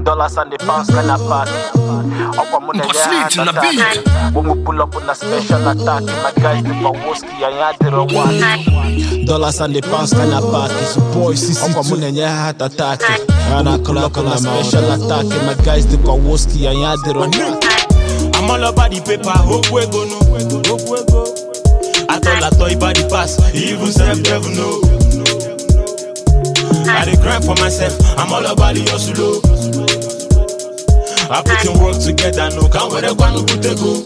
Dollars and the pounds kind of party. When we pull up on a special attack, my guys do for whiskey and I did a one. Dollars and the pounds kind of party. So boys, this is when you heart attack. And I pull up on a special attack, my guys do for whiskey and I did a one. I'm all about the paper, hope we go no. I thought by the pass, even self never know. I dey grind for myself, I'm all about the hustle. I put in work together, no can't wear the one who put go.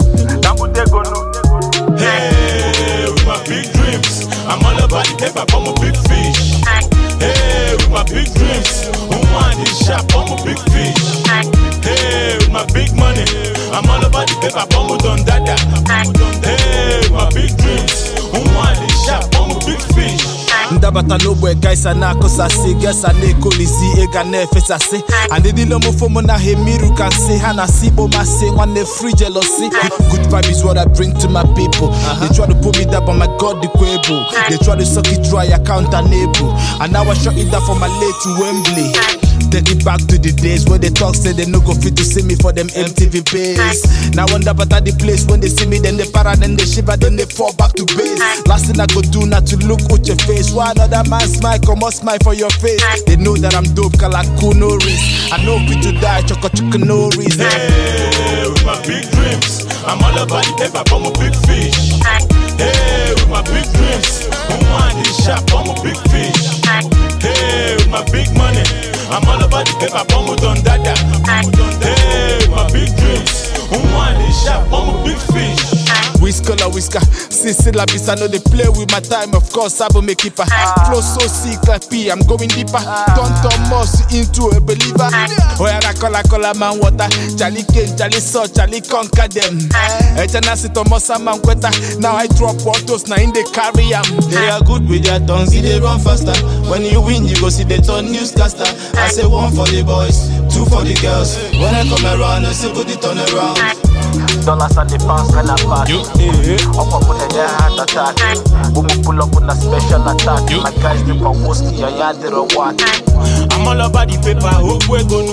Hey, with my big dreams, I'm all about the paper, I'm a big fish. Hey, with my big dreams, who want this shop, I'm a big fish. Hey, with my big money, I'm all about the paper, I'm a done dada. Hey, with my big dreams, who want this shop, I'm a big fish. Ndabata no boy guys anako sase guess aneko lisi ega nefe sase andedi no mo fomo na hemiru kan say hana sibo ma say one free jealousy. Good vibe is what I bring to my people. They try to put me down but my God the quable. They try to suck it dry, I count unable. And now I shut it down for my late to Wembley. Take it back to the days when they talk say they no go fit to see me for them MTV base. Now wonder but at the place when they see me then they para then they shiver then they fall back to base. Last thing I go do not to look at your face. Why another man smile come on smile for your face. They know that I'm dope kalaku no risk. I know fit to die choco no reason. Hey, with my big dreams, I'm all about the paper, I'm a big fish. Hey, with my big dreams, who want this shop, I'm a big fish. Hey, with my big money, I'm all about the paper, I'm a done dada. Hey, with my big dreams, who want this shop, I'm a big fish. Whisker, Sissy Labis, I know they play with my time, of course, I will make it. Flow so sick like P, I'm going deeper. Don't turn Moss into a believer. Oh, yeah, I man water. Charlie Kane, Charlie Saw, Charlie conquer them. Etanasi Tomosa man quetta. Now I drop autos, now in the carry am. They are good with their tongues, see they run faster. When you win, you go see the turn newscaster. I say 1 for the boys, 2 for the girls. When I come around, I say put it on around. Dollars and the pounds kind of party. Up on the heart attack. When we pull up on a special attack, my guys do for whiskey and I did a one. I'm all about the paper, hope we go no.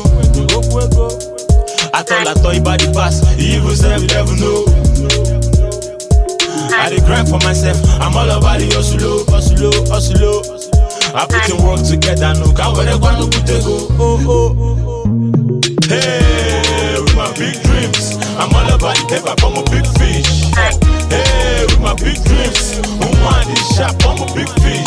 I thought by the pass, even self never know. I dey grind for myself, I'm all about the hustle. I put in work together, no can't wear the one who put go. Hey, with my big dreams, I'm all about the paper, I'm a big fish. Hey, with my big dreams, who want this shop, I'm a big fish.